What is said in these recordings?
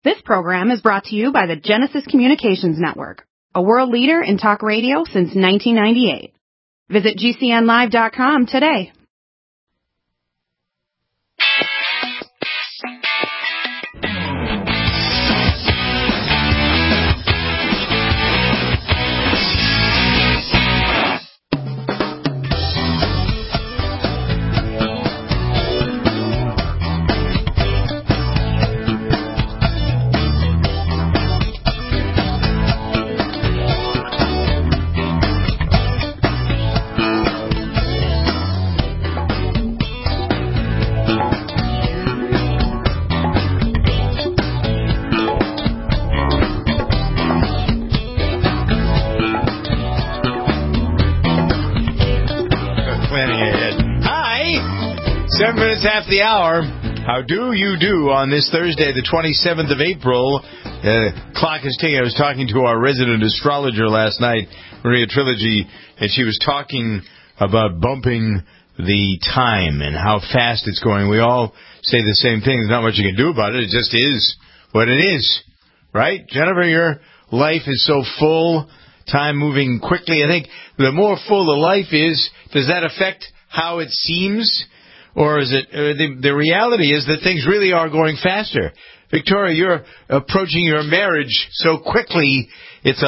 This program is brought to you by the Genesis Communications Network, a world leader in talk radio since 1998. Visit GCNlive.com today. Half the hour. How do you do on this Thursday, the 27th of April? Clock is ticking. I was talking to our resident astrologer last night, Maria Trilogy, and she was talking about bumping the time and how fast it's going. We all say the same thing. There's not much you can do about it. It just is what it is. Right? Jennifer, your life is so full, time moving quickly. I think the more full the life is, does that affect how it seems? Or is it the reality is that things really are going faster? Victoria, you're approaching your marriage so quickly. It's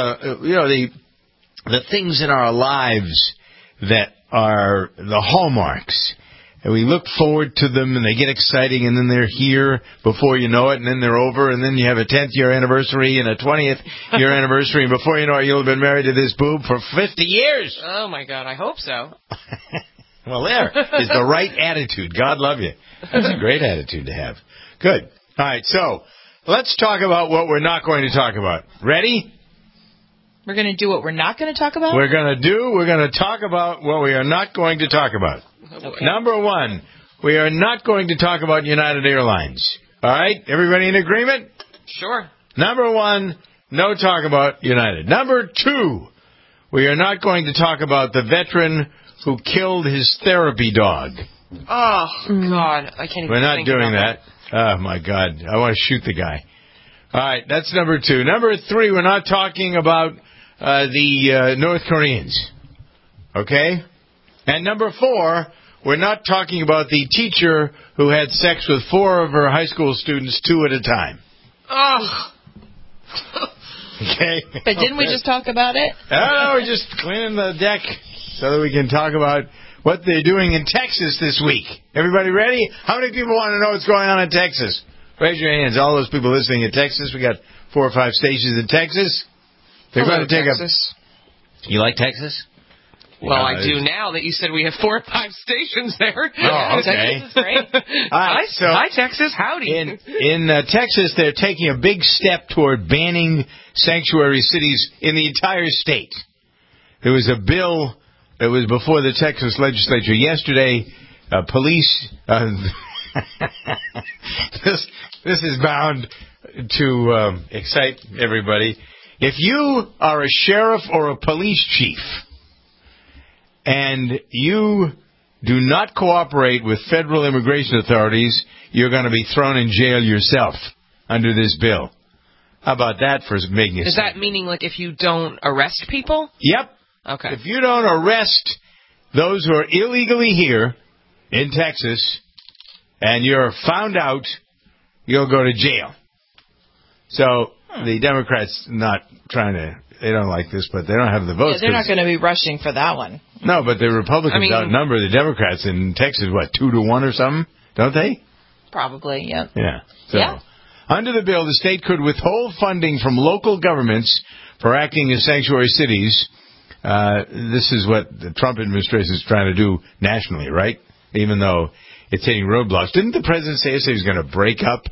the things in our lives that are the hallmarks. And we look forward to them, and they get exciting, and then they're here before you know it, and then they're over, and then you have a 10th year anniversary and a 20th year anniversary, and before you know it, you'll have been married to this boob for 50 years. Oh, my God, I hope so. Well, there is the right attitude. God love you. That's a great attitude to have. Good. All right, so let's talk about what we're not going to talk about. Ready? We're going to do what we're not going to talk about? We're going to talk about what we are not going to talk about. Okay. Number one, we are not going to talk about United Airlines. All right? Everybody in agreement? Sure. Number one, no talk about United. Number two, we are not going to talk about the veteran who killed his therapy dog. Oh, God. I can't even We're not think doing about that. Oh, my God. I want to shoot the guy. All right, that's number two. Number three, we're not talking about the North Koreans. Okay? And number four, we're not talking about the teacher who had sex with 4 of her high school students 2 at a time. Oh. Okay? But didn't we just talk about it? No, we're just cleaning the deck so that we can talk about what they're doing in Texas this week. Everybody ready? How many people want to know what's going on in Texas? Raise your hands. All those people listening in Texas. We got 4 or 5 stations in Texas. They're going to take Texas. You like Texas? Well, I do now that you said we have 4 or 5 stations there. Oh, okay. Texas is great. Right, Hi, Texas. Howdy. In Texas, they're taking a big step toward banning sanctuary cities in the entire state. There was a bill that was before the Texas legislature yesterday. Police. This is bound to excite everybody. If you are a sheriff or a police chief and you do not cooperate with federal immigration authorities, you're going to be thrown in jail yourself under this bill. How about that for making a Is that meaning like if you don't arrest people? Yep. Okay. If you don't arrest those who are illegally here in Texas and you're found out, you'll go to jail. So the Democrats not trying to, they don't like this, but they don't have the votes. Yeah, they're not going to be rushing for that one. No, but the Republicans outnumber the Democrats in Texas, 2-1 or something, don't they? Probably, yeah. Yeah. So, yeah. Under the bill, the state could withhold funding from local governments for acting as sanctuary cities. This is what the Trump administration is trying to do nationally, right? Even though it's hitting roadblocks. Didn't the president say he was going to break up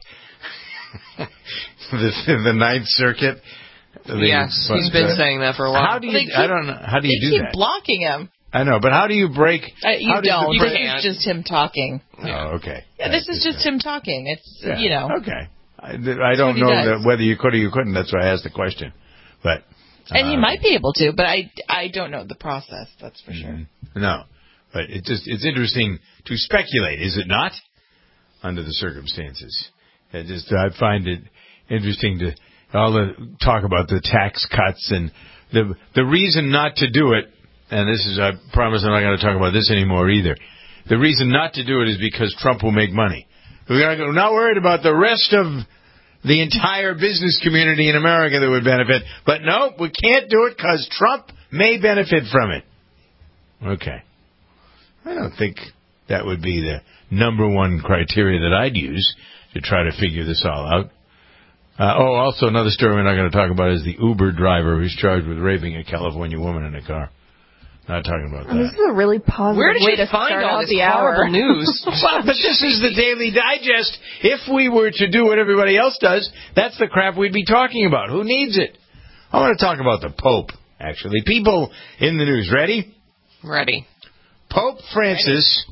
the Ninth Circuit? Yes, he's been saying that for a while. How do you? I don't know. How do you do that? They keep blocking him. I know, but how do you break? You don't. This is just him talking. Oh, okay. Yeah, this is just him talking. It's Okay. I don't know that whether you could or you couldn't. That's why I asked the question. But and he might be able to, but I don't know the process. That's for sure. No, but it's interesting to speculate, is it not? Under the circumstances, I find it, interesting to all the talk about the tax cuts and the reason not to do it. And this is, I promise I'm not going to talk about this anymore either. The reason not to do it is because Trump will make money. We're not worried about the rest of the entire business community in America that would benefit. But no, we can't do it because Trump may benefit from it. Okay. I don't think that would be the number one criteria that I'd use to try to figure this all out. Also another story we're not going to talk about is the Uber driver who's charged with raping a California woman in a car. Not talking about that. This is a really positive Where did way you to find start all out this the horrible hour. news? Well, but this is the Daily Digest. If we were to do what everybody else does, that's the crap we'd be talking about. Who needs it? I want to talk about the Pope, actually. People in the news. Ready? Ready. Pope Francis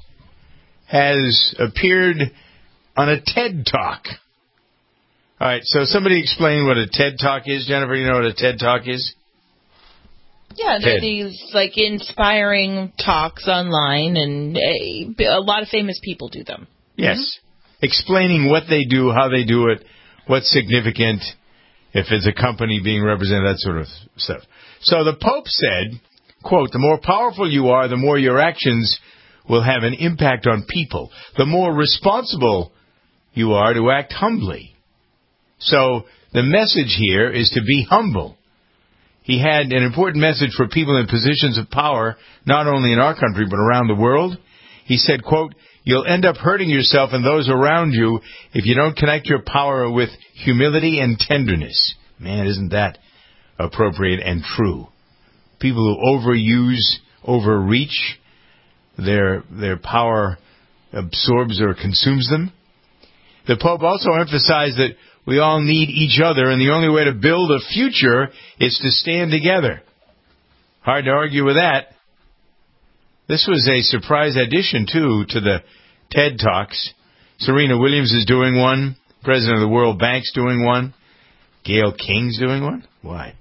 has appeared on a TED Talk. All right, so somebody explain what a TED Talk is. Jennifer, you know what a TED Talk is? Yeah, they're these like inspiring talks online, and a lot of famous people do them. Yes. Mm-hmm. Explaining what they do, how they do it, what's significant, if it's a company being represented, that sort of stuff. So the Pope said, quote, "The more powerful you are, the more your actions will have an impact on people. The more responsible you are to act humbly." So the message here is to be humble. He had an important message for people in positions of power, not only in our country, but around the world. He said, quote, "You'll end up hurting yourself and those around you if you don't connect your power with humility and tenderness." Man, isn't that appropriate and true? People who overreach, their power absorbs or consumes them. The Pope also emphasized that we all need each other, and the only way to build a future is to stand together. Hard to argue with that. This was a surprise addition, too, to the TED Talks. Serena Williams is doing one. President of the World Bank's doing one. Gayle King's doing one. Why?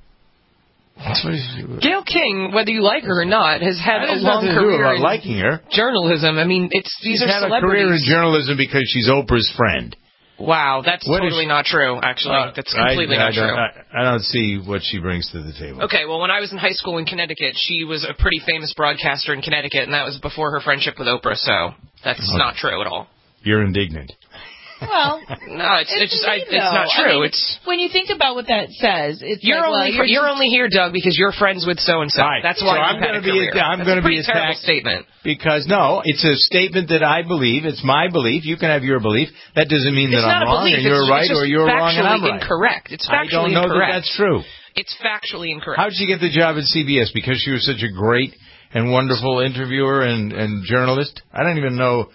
Gayle King, whether you like her or not, has had a long career in liking her. Journalism. I mean, these are had celebrities. A career in journalism because she's Oprah's friend. Wow, that's totally not true, actually. That's completely not true. I don't see what she brings to the table. Okay, well, when I was in high school in Connecticut, she was a pretty famous broadcaster in Connecticut, and that was before her friendship with Oprah, so that's not true at all. You're indignant. Well, no, it's not true. I mean, when you think about what that says, it's you're only here, Doug, because you're friends with so and so. Right. That's why I'm going to be attacked. Statement. Because no, it's a statement that I believe. It's my belief. You can have your belief. That doesn't mean that I'm wrong and you're right, or you're wrong and I'm right. Incorrect. It's factually incorrect. I don't know incorrect. that that's true. It's factually incorrect. How did she get the job at CBS? Because she was such a great and wonderful interviewer and journalist. I don't even know.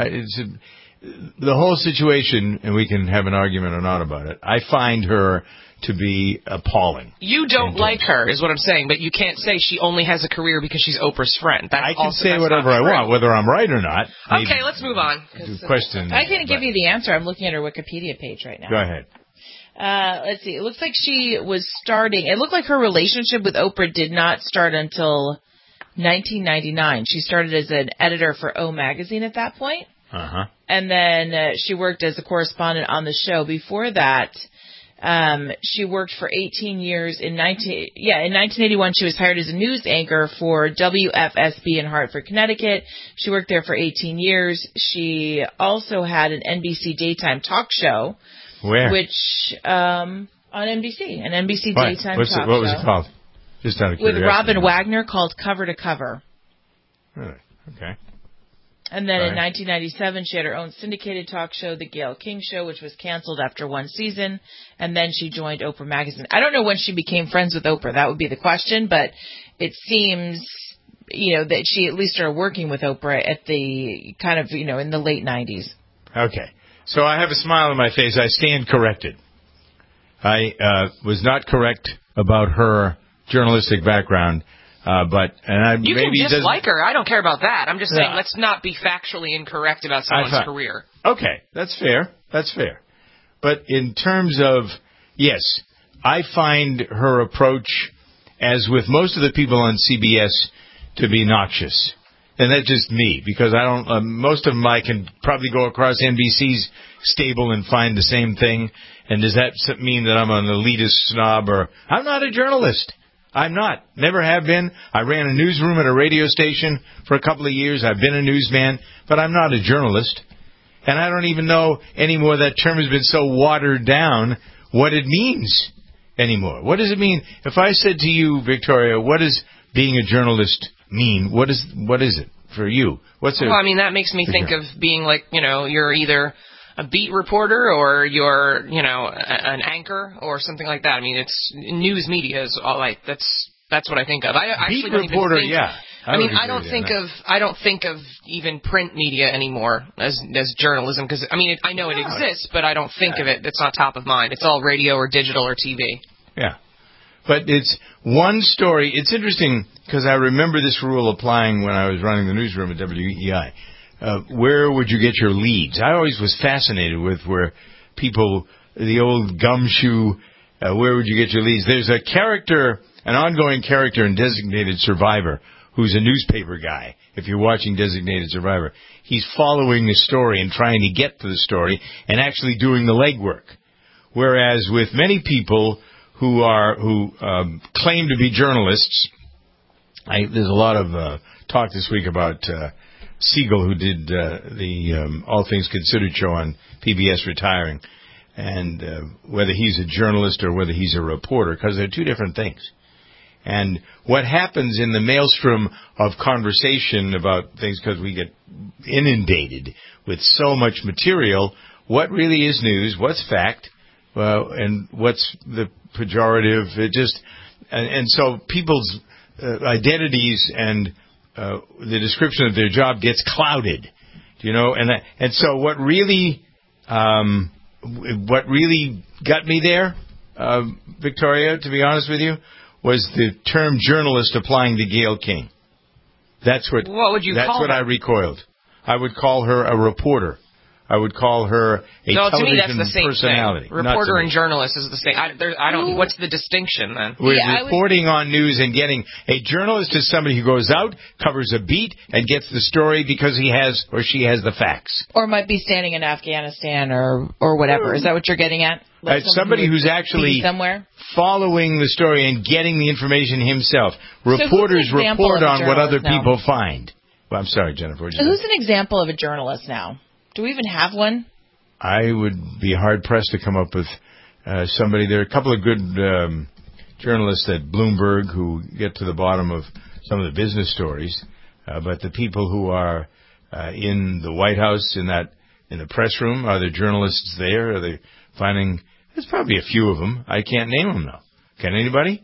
The whole situation, and we can have an argument or not about it, I find her to be appalling. You don't like her, is what I'm saying, but you can't say she only has a career because she's Oprah's friend. I can say whatever I want, whether I'm right or not. Okay, let's move on. Question. I can't give you the answer. I'm looking at her Wikipedia page right now. Go ahead. Let's see. It looks like she was starting. It looked like her relationship with Oprah did not start until 1999. She started as an editor for O Magazine at that point. Uh-huh. And then she worked as a correspondent on the show. Before that, she worked for 18 years. In 1981, she was hired as a news anchor for WFSB in Hartford, Connecticut. She worked there for 18 years. She also had an NBC daytime talk show. Where? On NBC, an NBC daytime talk show. What was it called? Just out of curiosity. With Robin Wagner, called Cover to Cover. Really? Okay. And then in 1997, she had her own syndicated talk show, The Gayle King Show, which was canceled after one season. And then she joined Oprah Magazine. I don't know when she became friends with Oprah. That would be the question. But it seems, that she at least started working with Oprah at the kind of, in the late 90s. Okay. So I have a smile on my face. I stand corrected. I was not correct about her journalistic background. You can dislike her. I don't care about that. I'm just saying let's not be factually incorrect about someone's career. Okay, that's fair. That's fair. But in terms of, yes, I find her approach, as with most of the people on CBS, to be noxious. And that's just me, because I don't, most of them I can probably go across NBC's stable and find the same thing. And does that mean that I'm an elitist snob? Or I'm not a journalist. I'm not. Never have been. I ran a newsroom at a radio station for a couple of years. I've been a newsman, but I'm not a journalist. And I don't even know anymore, that term has been so watered down, what it means anymore. What does it mean? If I said to you, Victoria, what does being a journalist mean? What is it for you? What's it? Well, I mean, that makes me think of being like, you're either a beat reporter or you're, an anchor or something like that. I mean, it's news media is all like that's what I think of. I actually beat don't reporter, even think, yeah. I don't think of even print media anymore as journalism, because I know it exists, but I don't think of it. It's not top of mind. It's all radio or digital or TV. Yeah. But it's one story. It's interesting because I remember this rule applying when I was running the newsroom at WEI. Where would you get your leads? I always was fascinated with where people, the old gumshoe, where would you get your leads? There's a character, an ongoing character in Designated Survivor, who's a newspaper guy. If you're watching Designated Survivor, he's following the story and trying to get to the story and actually doing the legwork. Whereas with many people who claim to be journalists, there's a lot of talk this week about Siegel, who did the All Things Considered show on PBS, retiring, and whether he's a journalist or whether he's a reporter, because they're two different things. And what happens in the maelstrom of conversation about things, because we get inundated with so much material, what really is news, what's fact, and what's the pejorative, and so people's identities and the description of their job gets clouded, and so what really got me there, Victoria, to be honest with you, was the term journalist applying to Gayle King. That's what. What would you call her? That's what I recoiled. I would call her a reporter. I would call her a television to me, that's the same personality. Thing. Reporter and journalist is the same. I don't. What's the distinction then? We're reporting on news and getting. A journalist is somebody who goes out, covers a beat, and gets the story because he has or she has the facts. Or might be standing in Afghanistan or whatever. Is that what you're getting at? Like somebody who's actually somewhere following the story and getting the information himself. Reporters report on what other people find. Well, I'm sorry, Jennifer. Who's an example of a journalist now? Do we even have one? I would be hard-pressed to come up with somebody. There are a couple of good journalists at Bloomberg who get to the bottom of some of the business stories. But the people who are in the White House, in the press room, are there journalists there? Are they finding... There's probably a few of them. I can't name them, though. Can anybody?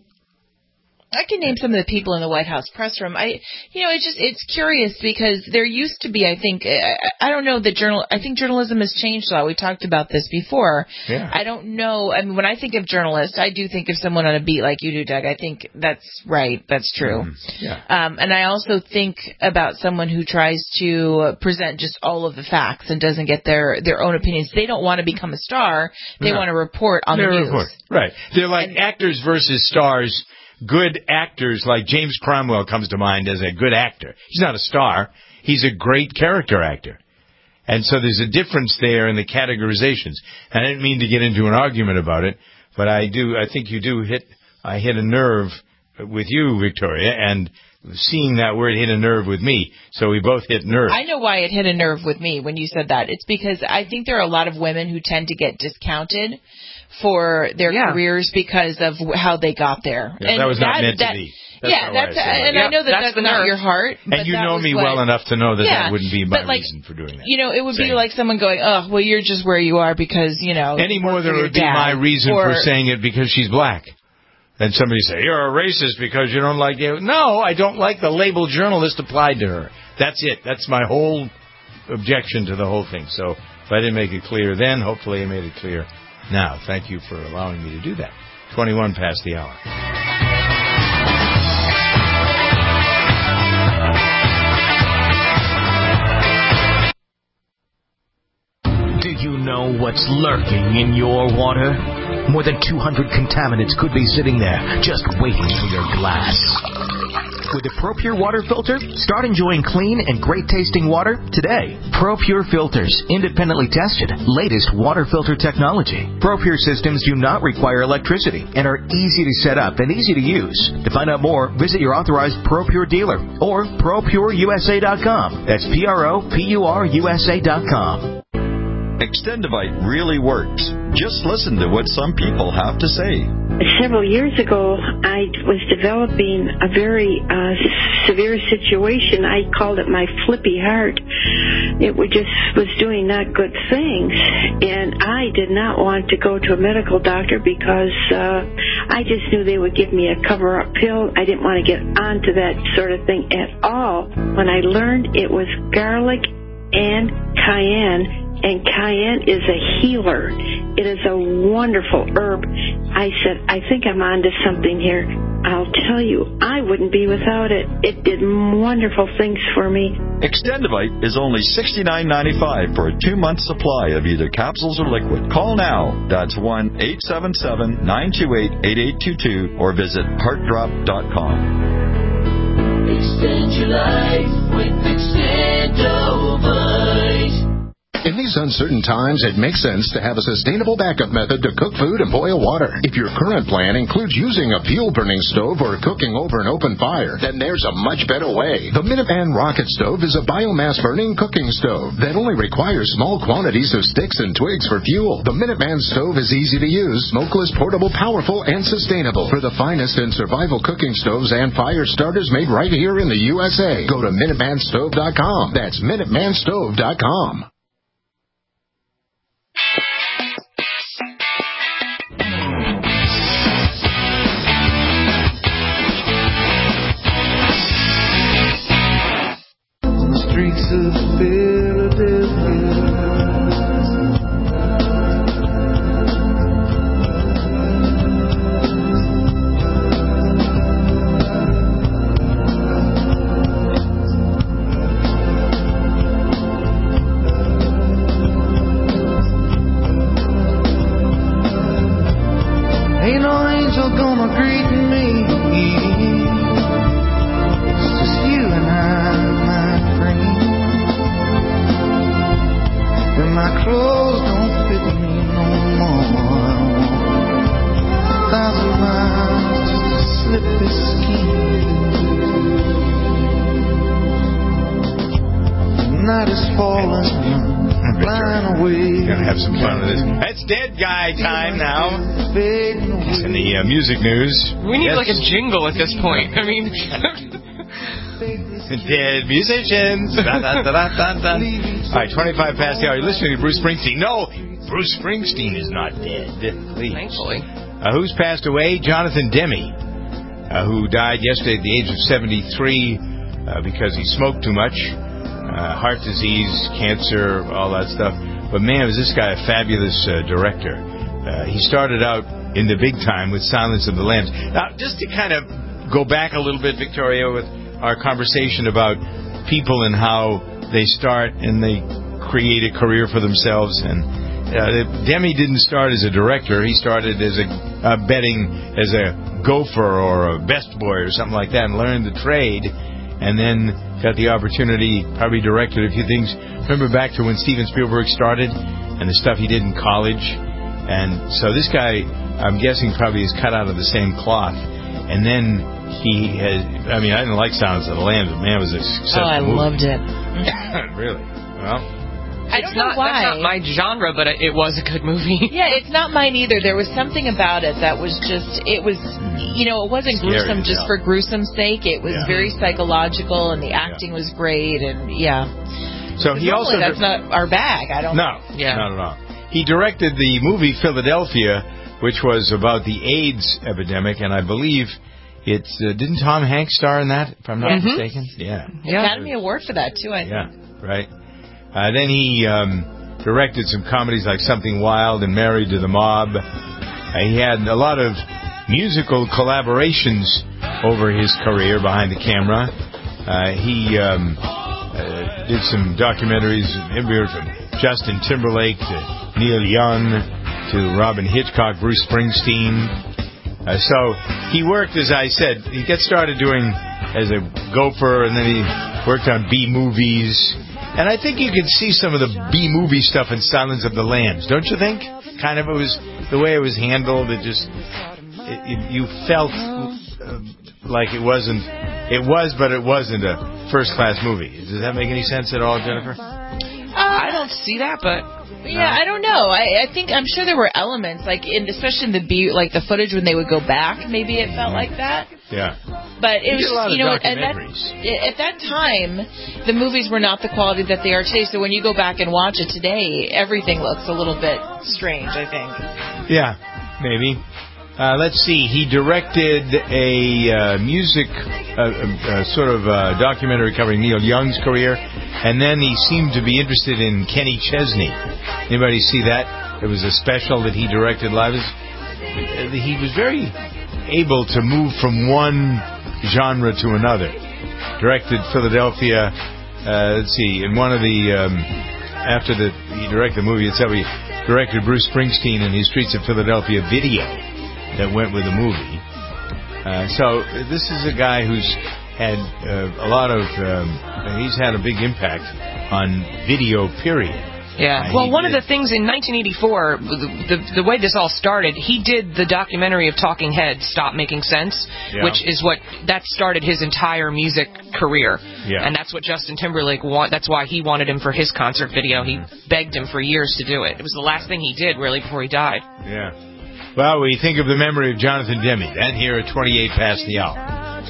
I can name some of the people in the White House press room. It's curious because there used to be, I think, I don't know I think journalism has changed a lot. We talked about this before. Yeah. I don't know. I mean, when I think of journalists, I do think of someone on a beat like you do, Doug. I think that's right. That's true. Yeah. And I also think about someone who tries to present just all of the facts and doesn't get their own opinions. They don't want to become a star. They want to report on the news. Right. They're like actors versus stars. Good actors, like James Cromwell comes to mind as a good actor. He's not a star. He's a great character actor. And so there's a difference there in the categorizations. And I didn't mean to get into an argument about it, but I think you do hit a nerve with you, Victoria, and seeing that word hit a nerve with me. So we both hit nerves. I know why it hit a nerve with me when you said that. It's because I think there are a lot of women who tend to get discounted for their careers because of how they got there. Yeah, and that was not meant to be. I know that's not your heart. And you know me well enough to know that wouldn't be my reason for doing that. It would be like someone going, oh, well, you're just where you are because, Any more than it would be my reason for saying it because she's black. And somebody say, you're a racist because you don't like it. No, I don't like the label journalist applied to her. That's it. That's my whole objection to the whole thing. So if I didn't make it clear then, hopefully I made it clear now. Thank you for allowing me to do that. 21 past the hour. Do you know what's lurking in your water? More than 200 contaminants could be sitting there just waiting for your glass. with the ProPure water filter? Start enjoying clean and great-tasting water today. ProPure filters, independently tested, latest water filter technology. ProPure systems do not require electricity and are easy to set up and easy to use. To find out more, visit your authorized ProPure dealer or ProPureUSA.com. That's ProPureUSA.com. Extendivite really works. Just listen to what some people have to say. Several years ago, I was developing a very severe situation. I called it my flippy heart. It was doing not good things, and I did not want to go to a medical doctor because I just knew they would give me a cover-up pill. I didn't want to get onto that sort of thing at all. When I learned it was garlic and cayenne, and cayenne is a healer. It is a wonderful herb. I said, I think I'm onto something here. I'll tell you, I wouldn't be without it. It did wonderful things for me. Extendivite is only $69.95 for a 2-month supply of either capsules or liquid. Call now. That's 1-877-928-8822 or visit heartdrop.com. Extend your life with Extendivite. In these uncertain times, it makes sense to have a sustainable backup method to cook food and boil water. If your current plan includes using a fuel-burning stove or cooking over an open fire, then there's a much better way. The Minuteman Rocket Stove is a biomass-burning cooking stove that only requires small quantities of sticks and twigs for fuel. The Minuteman Stove is easy to use, smokeless, portable, powerful, and sustainable. For the finest in survival cooking stoves and fire starters made right here in the USA, go to MinutemanStove.com. That's MinutemanStove.com. Streets of Philadelphia, ain't no angel gonna greet me. It's just you and I. My clothes don't fit me no more. I want 1,000 miles just to slip this skin. The night is falling, I'm flying away. Gonna have some fun with this. That's Dead Guy time now. It's in the music news. We need like a jingle at this point. I mean... Dead musicians. All right, 25 past the hour. You're listening to Bruce Springsteen. No, Bruce Springsteen is not dead. Please. Thankfully. Who's passed away? Jonathan Demme, who died yesterday at the age of 73 because he smoked too much. Heart disease, cancer, all that stuff. But man, was this guy a fabulous director. He started out in the big time with Silence of the Lambs. Now, just to kind of go back a little bit, Victoria, with our conversation about people and how they start and they create a career for themselves. And Demme didn't start as a director. He started as betting as a gopher or a best boy or something like that and learned the trade, and then got the opportunity, probably directed a few things. Remember back to when Steven Spielberg started and the stuff he did in college? And so this guy, I'm guessing, probably is cut out of the same cloth. And then he has, I mean, I didn't like Silence of the Lambs, but man, it was a successful movie. Loved it. Really? Well, I don't know why. That's not my genre, but it was a good movie. Yeah, it's not mine either. There was something about it that was just, it was, you know, it wasn't gruesome just for gruesome's sake. It was very psychological, and the acting was great, and So he also... That's not our bag. I don't know. No, not at all. He directed the movie Philadelphia, which was about the AIDS epidemic, and I believe it's didn't Tom Hanks star in that, if I'm not mistaken? Yeah. Academy Award for that, too, I think. Yeah, right. Then he directed some comedies like Something Wild and Married to the Mob. He had a lot of musical collaborations over his career behind the camera. He did some documentaries, everywhere from Justin Timberlake to Neil Young to Robin Hitchcock, Bruce Springsteen. So he worked, as I said, he got started doing as a gopher, and then he worked on B movies. And I think you could see some of the B movie stuff in Silence of the Lambs, don't you think? Kind of, it was the way it was handled. It just, you felt like it wasn't. It was, but it wasn't a first-class movie. Does that make any sense at all, Jennifer? I don't see that, but. Yeah, I don't know. I think I'm sure there were elements, like especially in the footage when they would go back. Maybe it felt like that. Yeah. But it was, at that time, the movies were not the quality that they are today. So when you go back and watch it today, everything looks a little bit strange, I think. Yeah, maybe. Let's see. He directed a music sort of documentary covering Neil Young's career, and then he seemed to be interested in Kenny Chesney. Anybody see that? It was a special that he directed live. He was very able to move from one genre to another. Directed Philadelphia. Let's see. In one of the after he directed the movie itself, he directed Bruce Springsteen and his Streets of Philadelphia video that went with the movie. So this is a guy who's had a lot of, he's had a big impact on video, period. Yeah. Well, one of the things in 1984, the way this all started, he did the documentary of Talking Heads, Stop Making Sense, which is that started his entire music career. Yeah. And that's what Justin Timberlake that's why he wanted him for his concert video. He begged him for years to do it. It was the last thing he did, really, before he died. Yeah. Well, we think of the memory of Jonathan Demme, and here at 28 past the hour.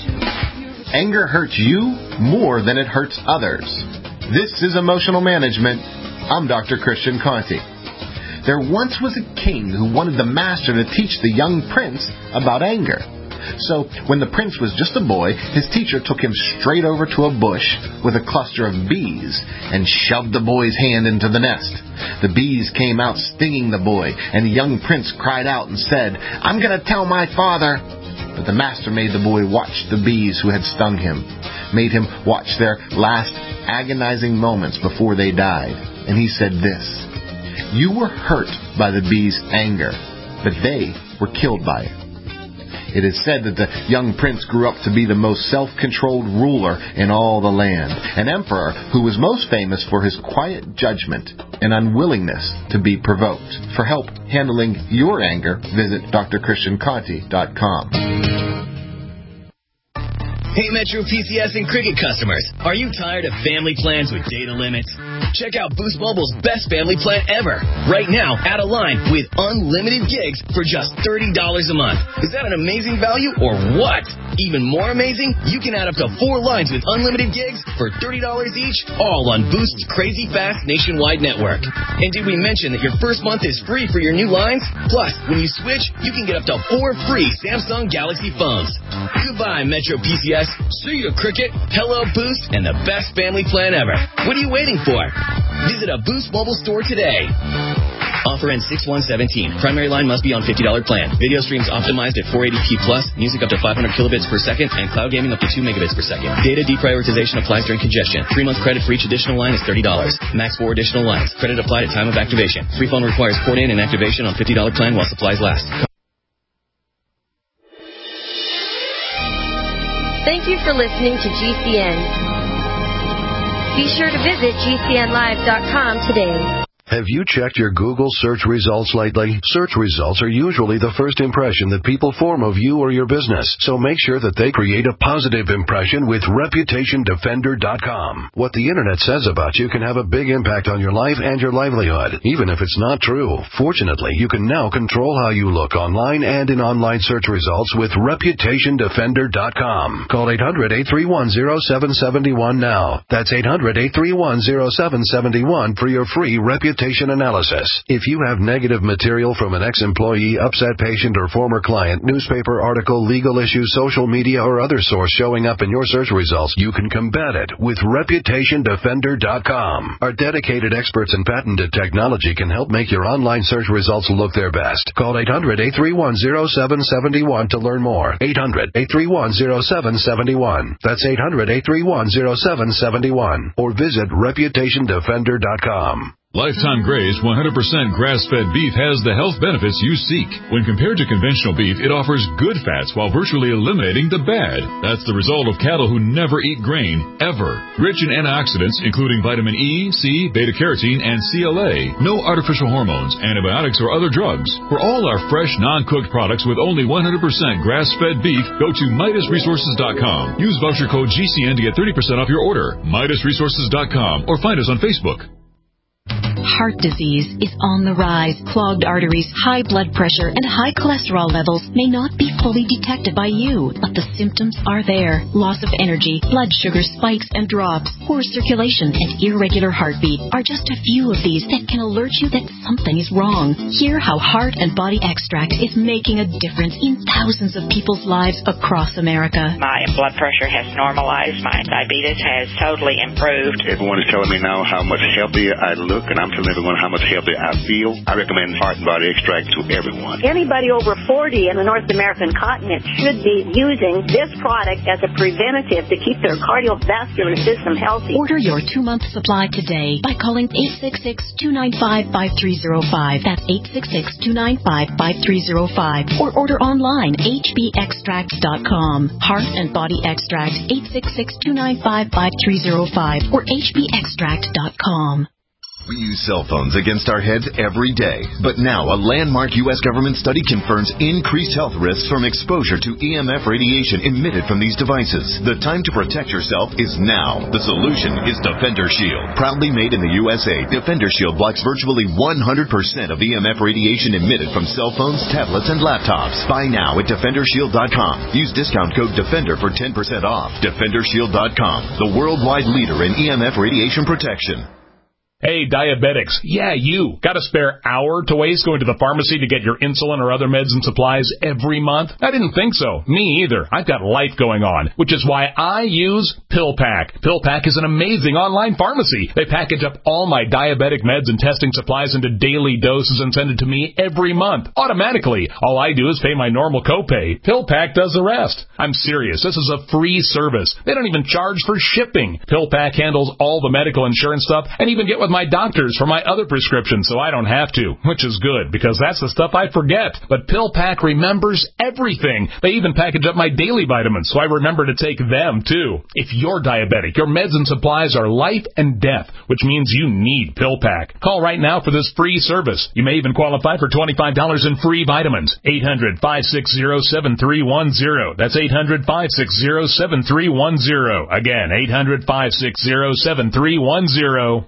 Anger hurts you more than it hurts others. This is Emotional Management. I'm Dr. Christian Conti. There once was a king who wanted the master to teach the young prince about anger. So, when the prince was just a boy, his teacher took him straight over to a bush with a cluster of bees and shoved the boy's hand into the nest. The bees came out stinging the boy, and the young prince cried out and said, "I'm going to tell my father." But the master made the boy watch the bees who had stung him, made him watch their last agonizing moments before they died. And he said this, "You were hurt by the bees' anger, but they were killed by it." It is said that the young prince grew up to be the most self-controlled ruler in all the land, an emperor who was most famous for his quiet judgment and unwillingness to be provoked. For help handling your anger, visit drchristianconti.com. Hey Metro PCS and Cricket customers, are you tired of family plans with data limits? Check out Boost Mobile's best family plan ever. Right now, add a line with unlimited gigs for just $30 a month. Is that an amazing value or what? Even more amazing, you can add up to 4 lines with unlimited gigs for $30 each, all on Boost's crazy fast nationwide network. And did we mention that your first month is free for your new lines? Plus, when you switch, you can get up to 4 free Samsung Galaxy phones. Goodbye, Metro PCS. See you, Cricket. Hello, Boost, and the best family plan ever. What are you waiting for? Visit a Boost mobile store today. Offer ends 6/1/17. Primary line must be on $50 plan. Video streams optimized at 480p plus. Music up to 500 kilobits per second, and cloud gaming up to 2 megabits per second. Data deprioritization applies during congestion. 3-month credit for each additional line is $30. Max 4 additional lines. Credit applied at time of activation. Free phone requires port in and activation on $50 plan while supplies last. Thank you for listening to GCN. Be sure to visit GCNlive.com today. Have you checked your Google search results lately? Search results are usually the first impression that people form of you or your business, so make sure that they create a positive impression with ReputationDefender.com. What the Internet says about you can have a big impact on your life and your livelihood, even if it's not true. Fortunately, you can now control how you look online and in online search results with ReputationDefender.com. Call 800-831-0771 now. That's 800-831-0771 for your free reputation analysis. If you have negative material from an ex-employee, upset patient, or former client, newspaper article, legal issue, social media, or other source showing up in your search results, you can combat it with ReputationDefender.com. Our dedicated experts in patented technology can help make your online search results look their best. Call 800-831-0771 to learn more. 800-831-0771. That's 800-831-0771. Or visit ReputationDefender.com. Lifetime Graze 100% grass-fed beef has the health benefits you seek. When compared to conventional beef, it offers good fats while virtually eliminating the bad. That's the result of cattle who never eat grain, ever. Rich in antioxidants, including vitamin E, C, beta-carotene, and CLA. No artificial hormones, antibiotics, or other drugs. For all our fresh, non-cooked products with only 100% grass-fed beef, go to MidasResources.com. Use voucher code GCN to get 30% off your order. MidasResources.com or find us on Facebook. Heart disease is on the rise. Clogged arteries, high blood pressure, and high cholesterol levels may not be fully detected by you, but the symptoms are there. Loss of energy, blood sugar spikes and drops, poor circulation, and irregular heartbeat are just a few of these that can alert you that something is wrong. Hear how Heart and Body Extract is making a difference in thousands of people's lives across America. My blood pressure has normalized. My diabetes has totally improved. Everyone is telling me now how much healthier I look, and I'm telling everyone how much healthier I feel. I recommend Heart and Body Extract to everyone. Anybody over 40 in the North American continent should be using this product as a preventative to keep their cardiovascular system healthy. Order your 2-month supply today by calling 866-295-5305. That's 866-295-5305. Or order online, hbextract.com. Heart and Body Extract, 866-295-5305 or hbextract.com. We use cell phones against our heads every day. But now a landmark U.S. government study confirms increased health risks from exposure to EMF radiation emitted from these devices. The time to protect yourself is now. The solution is Defender Shield. Proudly made in the USA, Defender Shield blocks virtually 100% of EMF radiation emitted from cell phones, tablets, and laptops. Buy now at DefenderShield.com. Use discount code DEFENDER for 10% off. DefenderShield.com, the worldwide leader in EMF radiation protection. Hey, diabetics. Yeah, you. Got a spare hour to waste going to the pharmacy to get your insulin or other meds and supplies every month? I didn't think so. Me either. I've got life going on, which is why I use PillPack. PillPack is an amazing online pharmacy. They package up all my diabetic meds and testing supplies into daily doses and send it to me every month, automatically. All I do is pay my normal copay. PillPack does the rest. I'm serious. This is a free service. They don't even charge for shipping. PillPack handles all the medical insurance stuff and even get with my doctors for my other prescriptions, so I don't have to, which is good because that's the stuff I forget. But PillPack remembers everything. They even package up my daily vitamins, so I remember to take them too. If you're diabetic, your meds and supplies are life and death, which means you need PillPack. Call right now for this free service. You may even qualify for $25 in free vitamins. 800-560-7310. That's 800-560-7310. Again, 800-560-7310.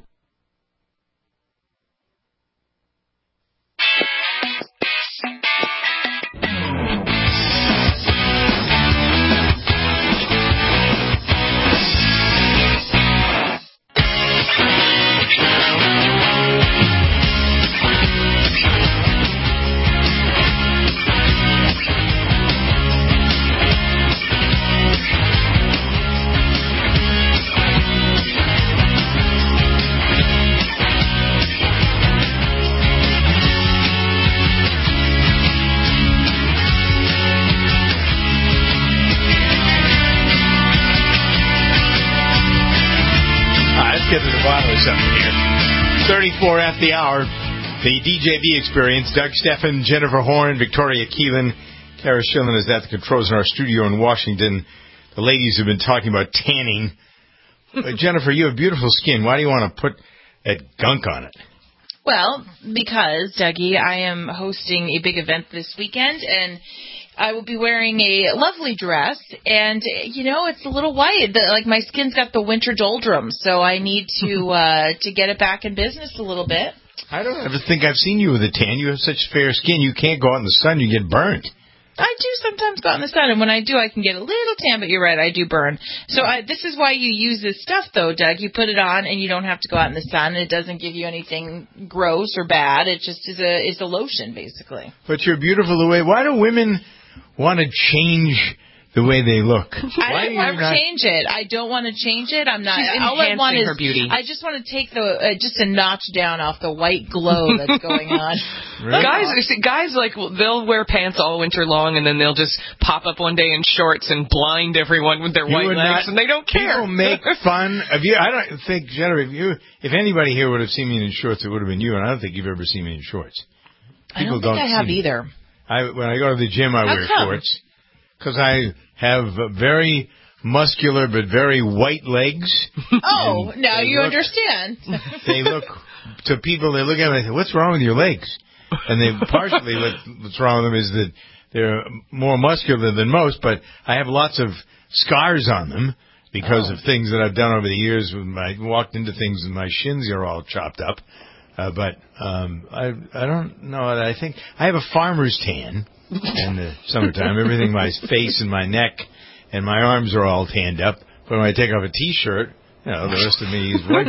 Get to the bottom of something here. 34 after the hour. The DJV Experience. Doug Steffen, Jennifer Horn, Victoria Keelan, Kara Schillen is at the controls in our studio in Washington. The ladies have been talking about tanning. Jennifer, you have beautiful skin. Why do you want to put that gunk on it? Well, because, Dougie, I am hosting a big event this weekend, and I will be wearing a lovely dress, and, you know, it's a little white. Like, my skin's got the winter doldrums, so I need to get it back in business a little bit. I don't ever think I've seen you with a tan. You have such fair skin. You can't go out in the sun. You get burnt. I do sometimes go out in the sun, and when I do, I can get a little tan, but you're right, I do burn. So this is why you use this stuff, though, Doug. You put it on, and you don't have to go out in the sun, and it doesn't give you anything gross or bad. It just is a lotion, basically. But you're beautiful the way. Why do women want to change the way they look. I don't want to change it. I don't want to change it. I'm not. All I want is her beauty. I just want to take the just a notch down off the white glow that's going on. Really? Guys, like they'll wear pants all winter long, and then they'll just pop up one day in shorts and blind everyone with their white legs, and they don't care. People make fun of you. I don't think, Jennifer, if anybody here would have seen me in shorts, it would have been you, and I don't think you've ever seen me in shorts. People I don't think I have either. When I go to the gym, I wear shorts because I have very muscular but very white legs. Oh, now you understand. They look to people. They look at me and say, "What's wrong with your legs?" And they partially what's wrong with them is that they're more muscular than most, but I have lots of scars on them because of things that I've done over the years. When I walked into things and my shins are all chopped up. But I don't know. I think I have a farmer's tan in the summertime. Everything, my face and my neck and my arms are all tanned up. But when I take off a T-shirt, the rest of me is white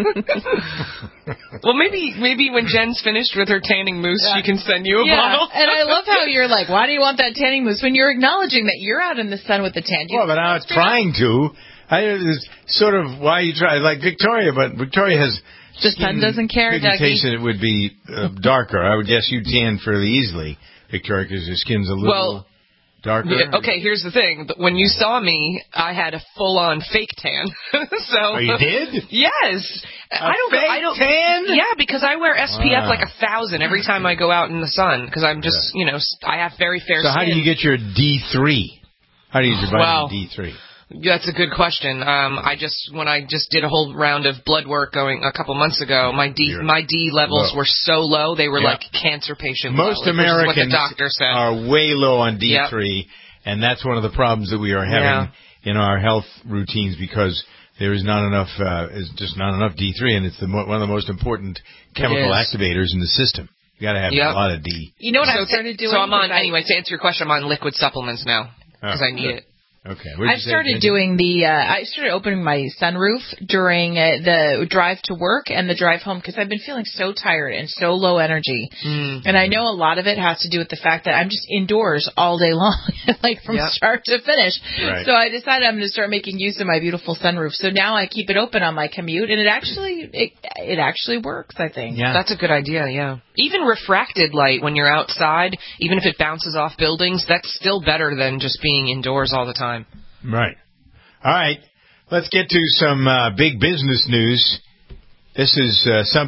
boy. Well, maybe when Jen's finished with her tanning mousse, she can send you a bottle. And I love how you're like, why do you want that tanning mousse? When you're acknowledging that you're out in the sun with the tan. Well, but I'm not trying to. It's sort of why you try, like Victoria, but Victoria has... The sun doesn't care, pigmentation, it would be darker. I would guess you tan fairly easily, Victoria, because your skin's a little darker. Yeah, okay, here's the thing. When you saw me, I had a full-on fake tan. Oh, you did? Yes. I don't tan? Yeah, because I wear SPF like 1,000 every time I go out in the sun, because I'm just, I have very fair skin. So how do you get your D3? How do you get your vitamin D3? That's a good question. When I just did a whole round of blood work a couple months ago, my D levels were so low they were like cancer patient Most low. Americans what the doctor said. Are way low on D3, and that's one of the problems that we are having in our health routines because there is not enough. Is just not enough D3, and it's one of the most important chemical activators in the system. You got to have a lot of D. You know what I started doing? So I'm on anyway. To answer your question, I'm on liquid supplements now because I need it. Okay. I started doing I started opening my sunroof during the drive to work and the drive home because I've been feeling so tired and so low energy. And I know a lot of it has to do with the fact that I'm just indoors all day long, like from start to finish. Right. So I decided I'm going to start making use of my beautiful sunroof. So now I keep it open on my commute, and it actually works, I think. Yeah. That's a good idea, yeah. Even refracted light when you're outside, even if it bounces off buildings, that's still better than just being indoors all the time. Right. All right. Let's get to some big business news. This is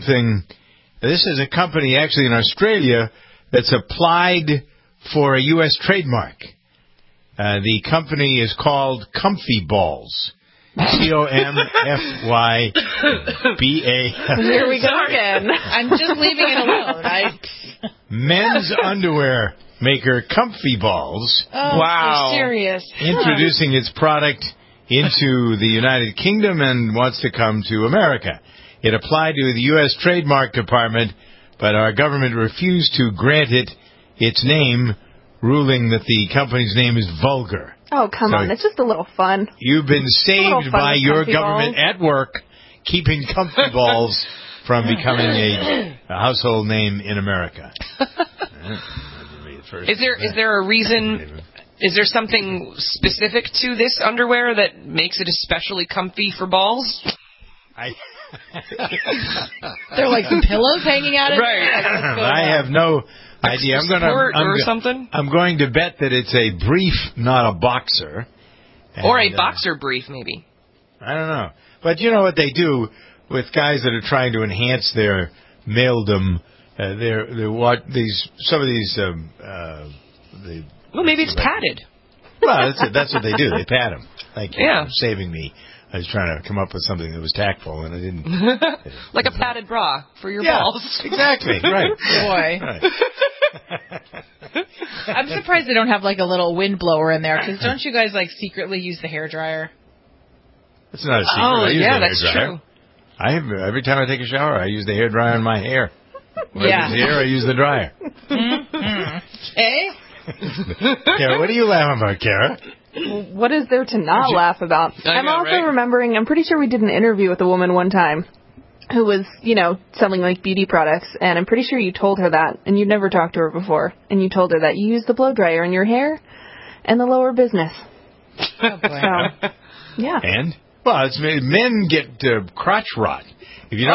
this is a company actually in Australia that's applied for a U.S. trademark. The company is called Comfy Balls. COMFYBA. Here we go again. I'm just leaving it alone. Men's underwear maker Comfy Balls. Oh, wow. So serious. Introducing its product into the United Kingdom and wants to come to America. It applied to the U.S. Trademark Department, but our government refused to grant it its name, ruling that the company's name is vulgar. Oh, come on. It's just a little fun. You've been saved by your government at work, keeping Comfy Balls from becoming a household name in America. Is there a reason? Is there something specific to this underwear that makes it especially comfy for balls? They're like some pillows hanging out of it. Right. I have no idea. I'm going to bet that it's a brief, not a boxer. Or a boxer brief, maybe. I don't know. But you know what they do with guys that are trying to enhance their maledom? Well, maybe it's padded. Well, that's what they do. They pad them. Thank you for saving me. I was trying to come up with something that was tactful, and I didn't. Like a padded bra for your balls. Exactly. Right. Boy. Right. I'm surprised they don't have like a little wind blower in there, because don't you guys like secretly use the hairdryer? It's not a secret. Oh, I use that's true. Every time I take a shower, I use the hairdryer on my hair. When I use the hair, I use the dryer. Kara, what are you laughing about, Kara? What is there to not laugh about? I'm also remembering, I'm pretty sure we did an interview with a woman one time who was, selling like beauty products, and I'm pretty sure you told her that, and you'd never talked to her before, and you told her that you use the blow dryer in your hair and the lower business. Oh, boy. So, yeah. And? Well, men get crotch rot. If you don't,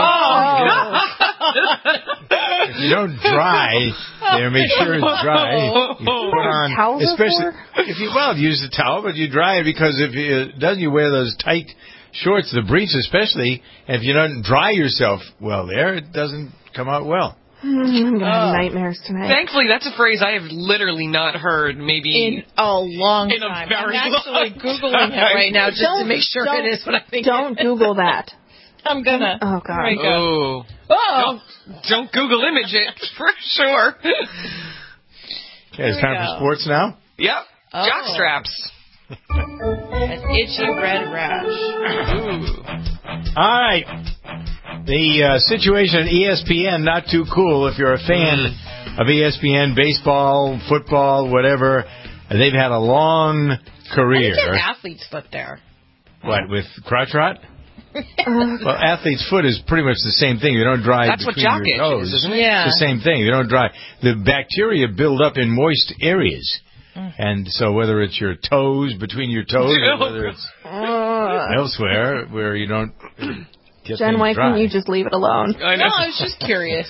if you don't dry, make sure it's dry. You put on, towels especially if you use the towel, but you dry it because you wear those tight shorts, the briefs especially. And if you don't dry yourself well there, it doesn't come out well. I'm gonna have nightmares tonight. Thankfully, that's a phrase I have literally not heard maybe in a long in time. A very I'm actually Googling it right now just to make sure it is what I think. Don't Google that. I'm gonna. Oh, God. There you go. Don't Google image it, for sure. Okay, it's time for sports now? Yep. Jock straps. An itchy red rash. Ooh. All right. The situation at ESPN, not too cool if you're a fan of ESPN, baseball, football, whatever. They've had a long career. I think an athlete's foot there. What, with crotch rot? Well, athlete's foot is pretty much the same thing. You don't dry That's between what your jock toes. is, isn't it? Yeah. It's the same thing. You don't dry. The bacteria build up in moist areas. And so whether it's your toes, between your toes, or whether it's elsewhere where you don't get Jen, why couldn't you just leave it alone? I know. No, I was just curious.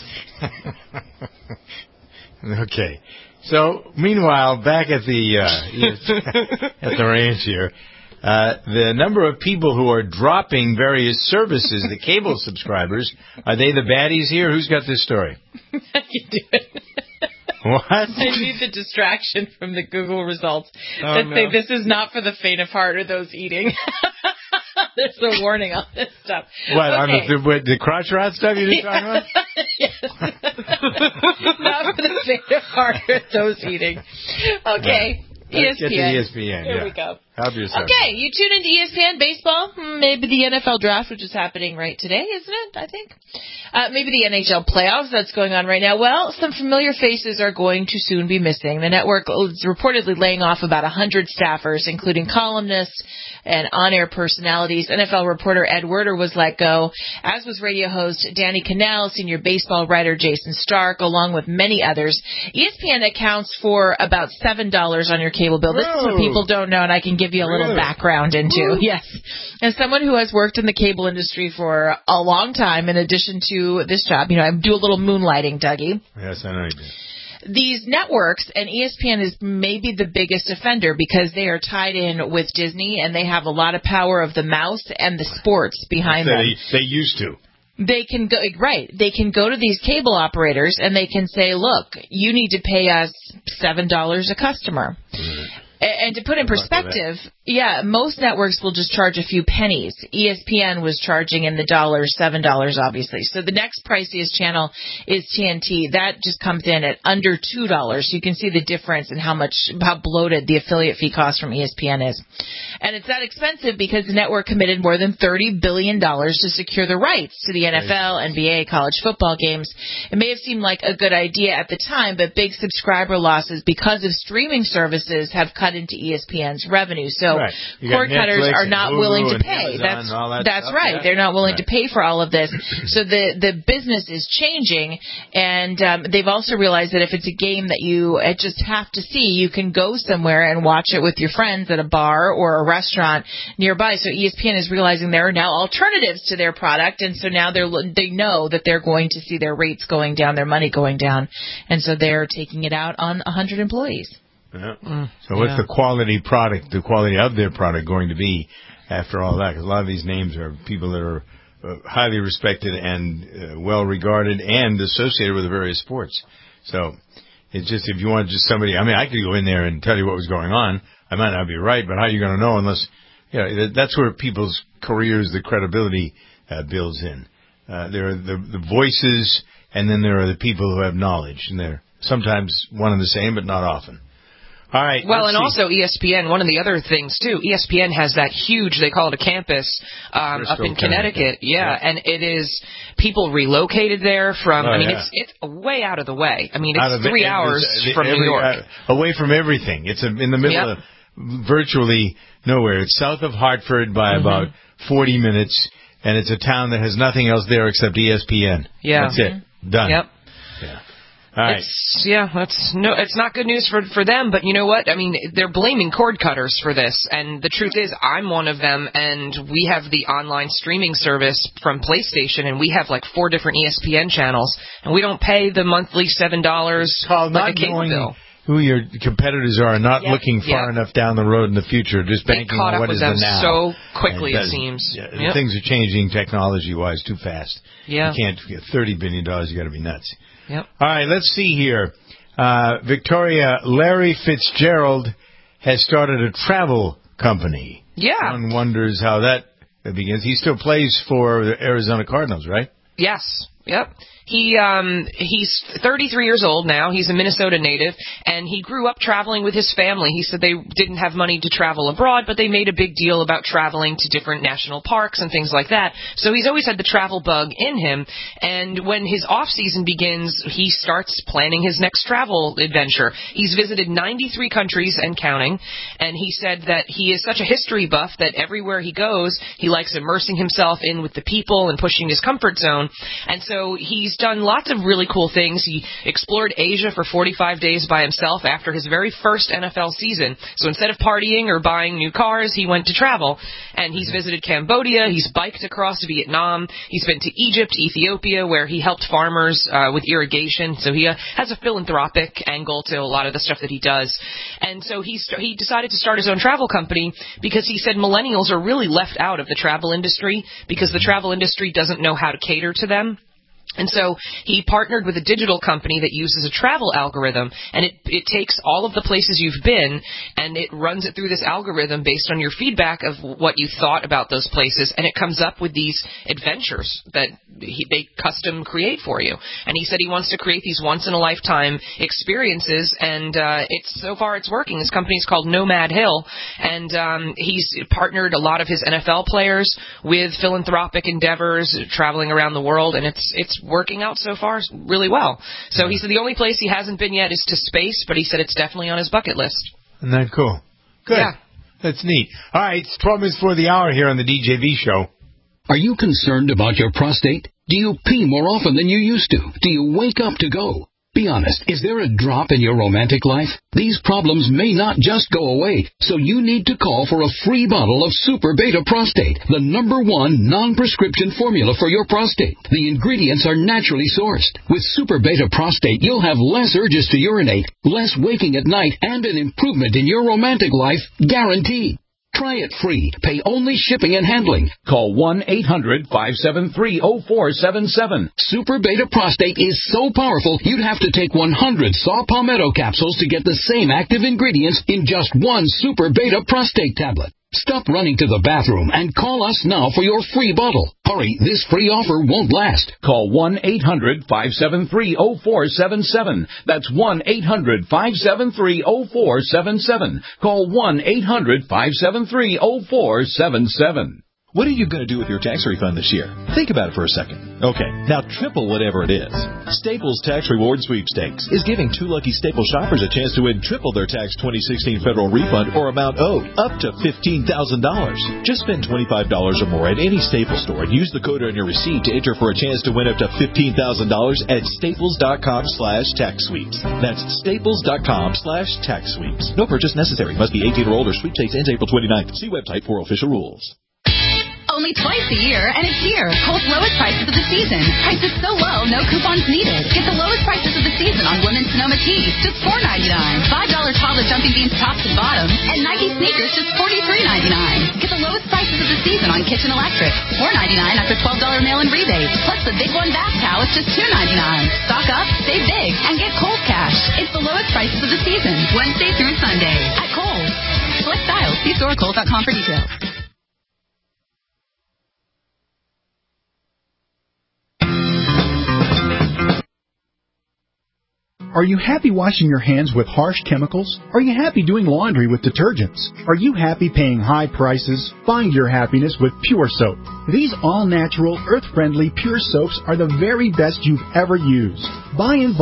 Okay. So, meanwhile, back at the at the ranch here, the number of people who are dropping various services, the cable subscribers, are they the baddies here? Who's got this story? I can do it. What? I need the distraction from the Google results that say this is not for the faint of heart or those eating. There's a warning on this stuff. What, okay. on the crotch rot stuff you were talking about? Yes. Not for the faint of heart or those eating. Okay. Let's ESPN. get to ESPN. Here we go. Help yourself. Okay, you tune into ESPN baseball. Maybe the NFL draft, which is happening right today, isn't it? I think. Maybe the NHL playoffs that's going on right now. Well, some familiar faces are going to soon be missing. The network is reportedly laying off about 100 staffers, including columnists and on-air personalities. NFL reporter Ed Werder was let go, as was radio host Danny Kanell, senior baseball writer Jason Stark, along with many others. ESPN accounts for about $7 on your cable bill. This is what people don't know, and I can give you a little background into. Yes. As someone who has worked in the cable industry for a long time, in addition to this job, I do a little moonlighting, Dougie. Yes, I know you do. These networks, and ESPN is maybe the biggest offender because they are tied in with Disney and they have a lot of power of the mouse and the sports behind them. They used to. They can go, right, they can go to these cable operators and they can say, look, you need to pay us $7 a customer. And to put in perspective, most networks will just charge a few pennies. ESPN was charging in the dollars, $7 obviously. So the next priciest channel is TNT. That just comes in at under $2. You can see the difference in how bloated the affiliate fee cost from ESPN is. And it's that expensive because the network committed more than $30 billion to secure the rights to the NFL, NBA, college football games. It may have seemed like a good idea at the time, but big subscriber losses because of streaming services have cut into ESPN's revenue. So cord cutters are not willing to pay. That's right. Yeah. They're not willing to pay for all of this. So the business is changing, and they've also realized that if it's a game that you just have to see, you can go somewhere and watch it with your friends at a bar or a restaurant nearby. So ESPN is realizing there are now alternatives to their product, and so now they know that they're going to see their rates going down, their money going down, and so they're taking it out on 100 employees. Yeah. So what's the quality of their product going to be after all that? Because a lot of these names are people that are highly respected and well regarded and associated with the various sports. So it's just, if you want just somebody, I could go in there and tell you what was going on. I might not be right, but how are you going to know unless, that's where people's careers, the credibility builds in. There are the voices, and then there are the people who have knowledge, and they're sometimes one and the same, but not often. All right. Well, and also ESPN, one of the other things, too, ESPN has that huge, they call it a campus, up in Connecticut. Yeah, and it is, people relocated there from, it's way out of the way. It's 3 hours from New York. Away from everything. It's in the middle of virtually nowhere. It's south of Hartford by about 40 minutes, and it's a town that has nothing else there except ESPN. Yeah. That's it. Done. Yep. Yeah. All right. It's not good news for them, but you know what? I mean, they're blaming cord cutters for this, and the truth is I'm one of them, and we have the online streaming service from PlayStation, and we have like 4 different ESPN channels, and we don't pay the monthly $7 like a cable bill. Who your competitors are, not looking far enough down the road in the future, just banking on what is the now. So quickly, it seems. Yeah, things are changing technology-wise too fast. Yeah. You can't get $30 billion. You got to be nuts. Yep. All right, let's see here. Victoria, Larry Fitzgerald has started a travel company. Yeah. One wonders how that begins. He still plays for the Arizona Cardinals, right? Yes. Yep. He's 33 years old now. He's a Minnesota native, and he grew up traveling with his family. He said they didn't have money to travel abroad, but they made a big deal about traveling to different national parks and things like that. So he's always had the travel bug in him, and when his off season begins, he starts planning his next travel adventure. He's visited 93 countries and counting, and he said that he is such a history buff that everywhere he goes, he likes immersing himself in with the people and pushing his comfort zone. And so he's done lots of really cool things. He explored Asia for 45 days by himself after his very first NFL season. So instead of partying or buying new cars, he went to travel. And he's visited Cambodia. He's biked across Vietnam. He's been to Egypt, Ethiopia, where he helped farmers with irrigation. So he has a philanthropic angle to a lot of the stuff that he does. And so he decided to start his own travel company because he said millennials are really left out of the travel industry because the travel industry doesn't know how to cater to them. And so he partnered with a digital company that uses a travel algorithm, and it takes all of the places you've been, and it runs it through this algorithm based on your feedback of what you thought about those places, and it comes up with these adventures that they custom create for you. And he said he wants to create these once-in-a-lifetime experiences, and so far it's working. His company's called Nomad Hill, and he's partnered a lot of his NFL players with philanthropic endeavors, traveling around the world, and it's working out so far really well. So he said the only place he hasn't been yet is to space, but he said it's definitely on his bucket list. Isn't that cool? Good. Yeah. That's neat. All right, it's 12 minutes before the hour here on the DJV show. Are you concerned about your prostate? Do you pee more often than you used to? Do you wake up to go? Be honest, is there a drop in your romantic life? These problems may not just go away, so you need to call for a free bottle of Super Beta Prostate, the #1 non-prescription formula for your prostate. The ingredients are naturally sourced. With Super Beta Prostate, you'll have less urges to urinate, less waking at night, and an improvement in your romantic life, guaranteed. Try it free. Pay only shipping and handling. Call 1-800-573-0477. Super Beta Prostate is so powerful, you'd have to take 100 Saw Palmetto capsules to get the same active ingredients in just one Super Beta Prostate tablet. Stop running to the bathroom and call us now for your free bottle. Hurry, this free offer won't last. Call 1-800-573-0477. That's 1-800-573-0477. Call 1-800-573-0477. What are you going to do with your tax refund this year? Think about it for a second. Okay, now triple whatever it is. Staples Tax Reward Sweepstakes is giving 2 lucky Staples shoppers a chance to win triple their tax 2016 federal refund or amount owed, up to $15,000. Just spend $25 or more at any Staples store and use the code on your receipt to enter for a chance to win up to $15,000 at staples.com/tax-sweeps. That's staples.com/tax-sweeps. No purchase necessary. Must be 18 or older. Sweepstakes ends April 29th. See website for official rules. Only twice a year, and it's here. Kohl's lowest prices of the season. Prices so low, no coupons needed. Get the lowest prices of the season on women's Sonoma tees, just $4.99. $5 toddler jumping beans tops and bottoms, and Nike sneakers, just $43.99. Get the lowest prices of the season on kitchen electric, $4.99 after $12 mail-in rebate. Plus the Big One bath towel is just $2.99. Stock up, save big, and get Kohl's cash. It's the lowest prices of the season, Wednesday through Sunday at Kohl's. Select styles. See store Kohl's.com for details. Are you happy washing your hands with harsh chemicals? Are you happy doing laundry with detergents? Are you happy paying high prices? Find your happiness with Pure Soap. These all-natural, earth-friendly Pure Soaps are the very best you've ever used. Buy in bulk.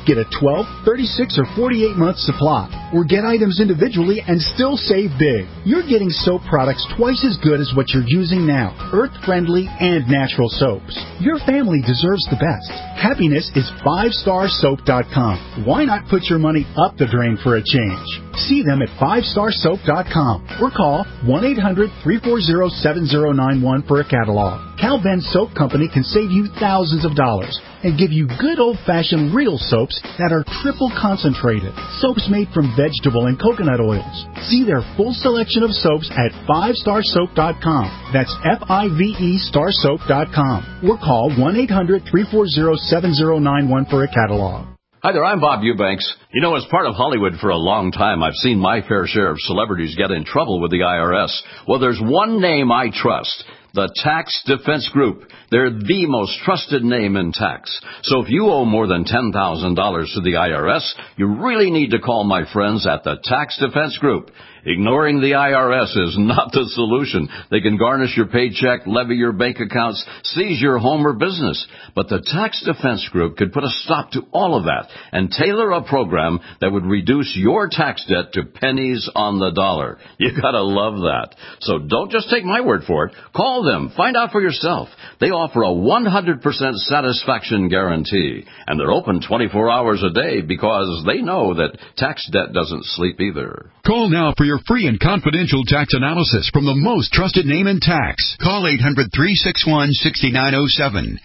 Get a 12, 36, or 48-month supply. Or get items individually and still save big. You're getting soap products twice as good as what you're using now. Earth-friendly and natural soaps. Your family deserves the best. Happiness is 5starsoap.com. Why not put your money up the drain for a change? See them at 5starsoap.com or call 1-800-340-7091 for a catalog. Cal Ben Soap Company can save you thousands of dollars and give you good old-fashioned real soaps that are triple concentrated. Soaps made from vegetable and coconut oils. See their full selection of soaps at 5starsoap.com. That's F-I-V-E starsoap.com. Or call 1-800-340-7091 for a catalog. Hi there, I'm Bob Eubanks. You know, as part of Hollywood for a long time, I've seen my fair share of celebrities get in trouble with the IRS. Well, there's one name I trust. The Tax Defense Group. They're the most trusted name in tax. So if you owe more than $10,000 to the IRS, you really need to call my friends at the Tax Defense Group. Ignoring the IRS is not the solution. They can garnish your paycheck, levy your bank accounts, seize your home or business. But the Tax Defense Group could put a stop to all of that and tailor a program that would reduce your tax debt to pennies on the dollar. You gotta love that. So don't just take my word for it. Call them. Find out for yourself. They offer a 100% satisfaction guarantee. And they're open 24 hours a day because they know that tax debt doesn't sleep either. Call now for your free and confidential tax analysis from the most trusted name in tax. Call 800-361-6907.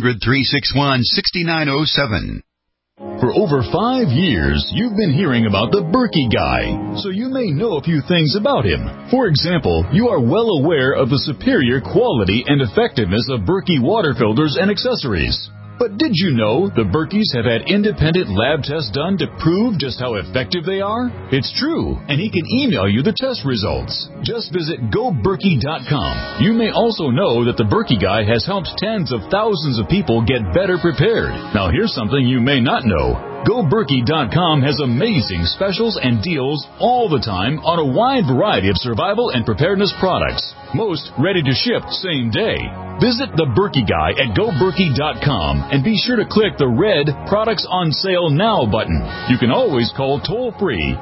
800-361-6907. For over 5 years, you've been hearing about the Berkey Guy, so you may know a few things about him. For example, you are well aware of the superior quality and effectiveness of Berkey water filters and accessories. But did you know the Berkeys have had independent lab tests done to prove just how effective they are? It's true, and he can email you the test results. Just visit GoBerkey.com. You may also know that the Berkey Guy has helped tens of thousands of people get better prepared. Now here's something you may not know. GoBerkey.com has amazing specials and deals all the time on a wide variety of survival and preparedness products. Most ready to ship same day. Visit the Berkey Guy at GoBerkey.com and be sure to click the red Products on Sale Now button. You can always call toll-free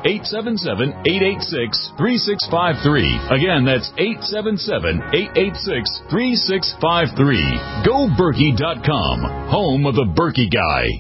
877-886-3653. Again, that's 877-886-3653. GoBerkey.com, home of the Berkey Guy.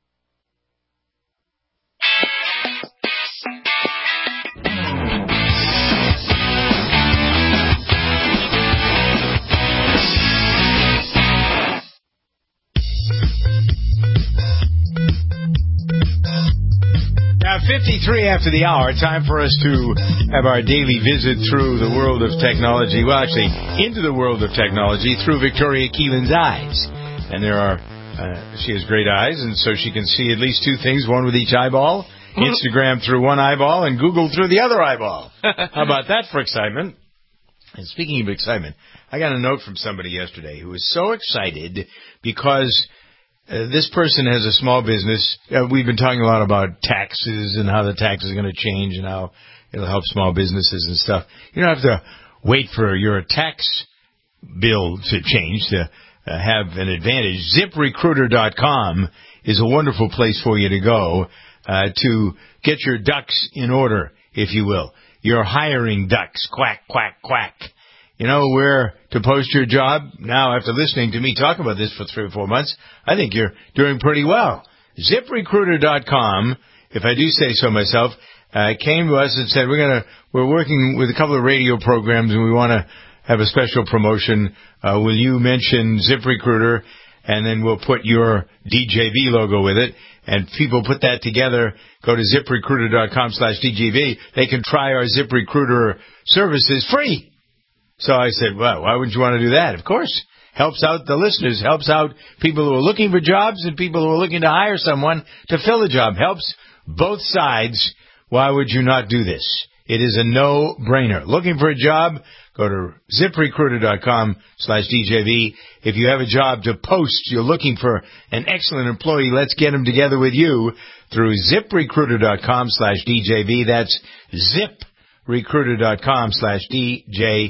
Now, 53 after the hour, time for us to have our daily visit through the world of technology. Well, actually, into the world of technology through Victoria Keelan's eyes. And there are, she has great eyes, and so she can see at least two things, one with each eyeball, Instagram through one eyeball, and Google through the other eyeball. How about that for excitement? And speaking of excitement, I got a note from somebody yesterday who was so excited because this person has a small business. We've been talking a lot about taxes and how the taxes are going to change and how it'll help small businesses and stuff. You don't have to wait for your tax bill to change to have an advantage. ZipRecruiter.com is a wonderful place for you to go to get your ducks in order, if you will. Your hiring ducks. Quack, quack, quack. You know where to post your job? Now, after listening to me talk about this for 3 or 4 months, I think you're doing pretty well. ZipRecruiter.com, if I do say so myself, came to us and said, we're working with a couple of radio programs and we want to have a special promotion. Will you mention ZipRecruiter? And then we'll put your DJV logo with it. And people put that together, go to ZipRecruiter.com/DJV. They can try our ZipRecruiter services free. So I said, well, why would you want to do that? Of course, helps out the listeners, helps out people who are looking for jobs and people who are looking to hire someone to fill a job. Helps both sides. Why would you not do this? It is a no-brainer. Looking for a job? Go to ZipRecruiter.com/DJV. If you have a job to post, you're looking for an excellent employee, let's get them together with you through ZipRecruiter.com/DJV. That's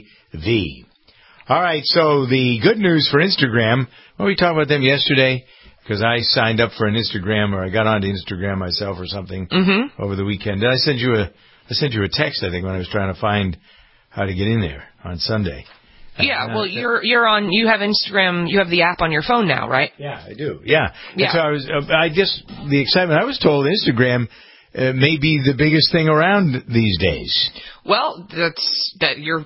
ZipRecruiter.com/DJV. All right, so the good news for Instagram, well, we talked about them yesterday. because I signed up for an Instagram, or I got onto Instagram myself or something over the weekend. Did I send you a text, I think, when I was trying to find how to get in there on Sunday. Yeah, well, you have Instagram, you have the app on your phone now, right? Yeah, I do. Yeah. And so the excitement, I was told Instagram may be the biggest thing around these days. Well, you're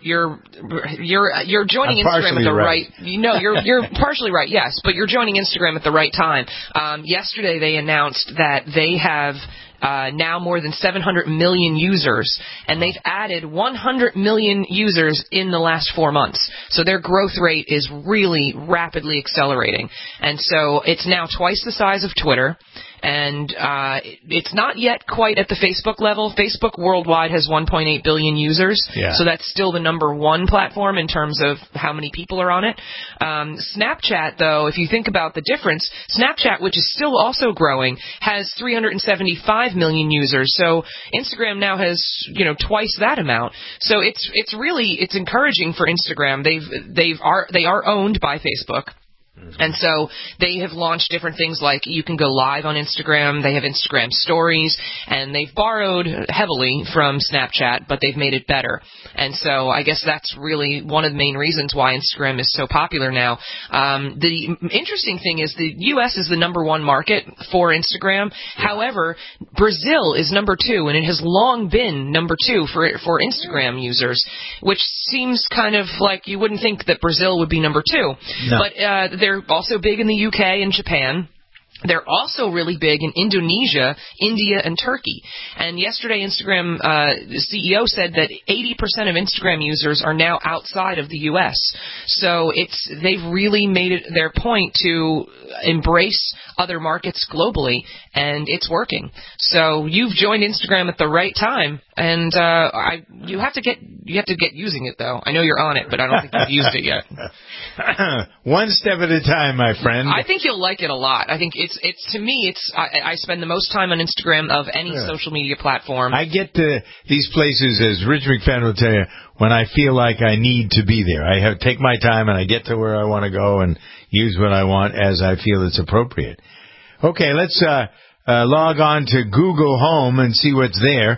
joining Instagram at the right. You're partially right, yes, but you're joining Instagram at the right time. Yesterday they announced that they have now more than 700 million users, and they've added 100 million users in the last 4 months. So their growth rate is really rapidly accelerating. And so it's now twice the size of Twitter. And it's not yet quite at the Facebook level. Facebook worldwide has 1.8 billion users, so that's still the number one platform in terms of how many people are on it. Snapchat, though, if you think about the difference, Snapchat, which is still also growing, has 375 million users. So Instagram now has, twice that amount. So it's encouraging for Instagram. They are owned by Facebook. And so they have launched different things like you can go live on Instagram. They have Instagram stories, and they've borrowed heavily from Snapchat, but they've made it better. And so I guess that's really one of the main reasons why Instagram is so popular now. The interesting thing is the U.S. is the number one market for Instagram. However, Brazil is number two, and it has long been number two for Instagram users, which seems kind of like you wouldn't think that Brazil would be number two. No. But they're also big in the UK and Japan. They're also really big in Indonesia, India, and Turkey. And yesterday, Instagram CEO said that 80% of Instagram users are now outside of the U.S. So they've really made it their point to embrace other markets globally, and it's working. So you've joined Instagram at the right time, and you have to get using it though. I know you're on it, but I don't think you've used it yet. One step at a time, my friend. I think you'll like it a lot. I think I spend the most time on Instagram of any social media platform. I get to these places, as Rich McFadden will tell you, when I feel like I need to be there. I take my time and I get to where I want to go and use what I want as I feel it's appropriate. Okay, let's log on to Google Home and see what's there.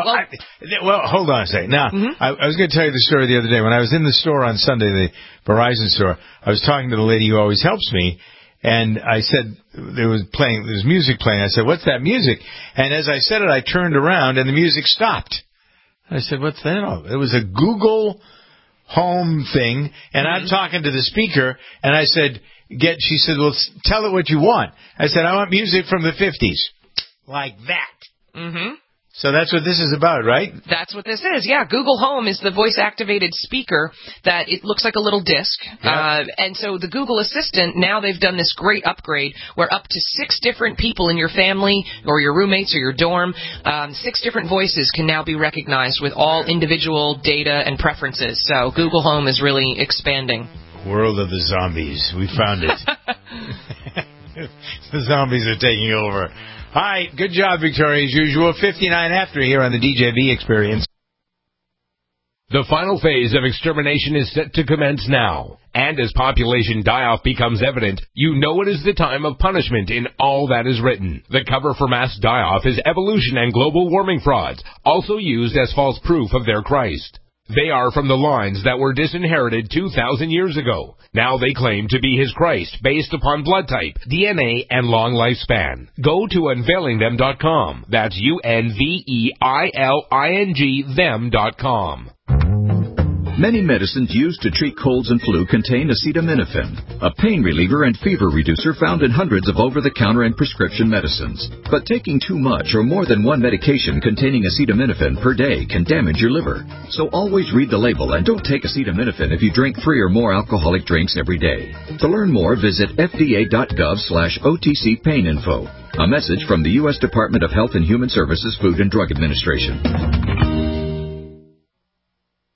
Hold on a second. Now, I was going to tell you the story the other day. When I was in the store on Sunday, the Verizon store, I was talking to the lady who always helps me, and I said, there was music playing. I said, what's that music? And as I said it, I turned around and the music stopped. I said, what's that? It was a Google Home thing, and I'm talking to the speaker, and I said, she said, well, tell it what you want. I said, I want music from the 50s. Like that. Mm-hmm. So that's what this is about, right? That's what this is, yeah. Google Home is the voice-activated speaker that it looks like a little disc. Yeah. And so the Google Assistant, now they've done this great upgrade where up to 6 different people in your family or your roommates or your dorm, 6 different voices can now be recognized with all individual data and preferences. So Google Home is really expanding. World of the zombies. We found it. The zombies are taking over. All right, good job, Victoria, as usual. 59 after here on the DJB Experience. The final phase of extermination is set to commence now. And as population die-off becomes evident, you know it is the time of punishment in all that is written. The cover for mass die-off is evolution and global warming frauds, also used as false proof of their Christ. They are from the lines that were disinherited 2,000 years ago. Now they claim to be his Christ based upon blood type, DNA, and long lifespan. Go to unveilingthem.com. That's UNVEILING them.com. Many medicines used to treat colds and flu contain acetaminophen, a pain reliever and fever reducer found in hundreds of over-the-counter and prescription medicines. But taking too much or more than one medication containing acetaminophen per day can damage your liver. So always read the label and don't take acetaminophen if you drink 3 or more alcoholic drinks every day. To learn more, visit fda.gov/OTC Pain Info. A message from the U.S. Department of Health and Human Services Food and Drug Administration.